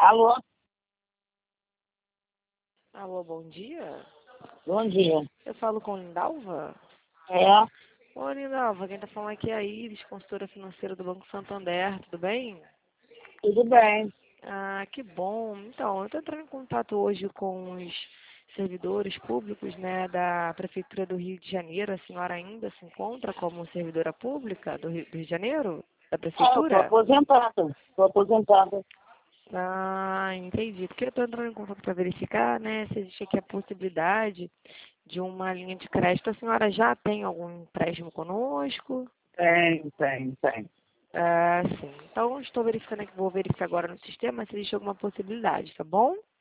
Alô, Alô, bom dia. bom dia. Eu falo com Lindalva? É, Ô, Lindalva, quem tá falando aqui é a Iris, consultora financeira do Banco Santander, tudo bem? tudo bem. Ah, que bom. Então, eu tô entrando em contato hoje com os servidores públicos, né, da Prefeitura do Rio de Janeiro. A senhora ainda se encontra como servidora pública do Rio de Janeiro? Da Eu estou Prefeitura? aposentada. Estou aposentada. Ah, entendi. Porque eu tô entrando em contato para verificar, né, se existe aqui a possibilidade de uma linha de crédito. A senhora já tem algum empréstimo conosco? Tem. Ah, sim. Então, estou verificando aqui, vou verificar agora no sistema se existe alguma possibilidade, tá bom?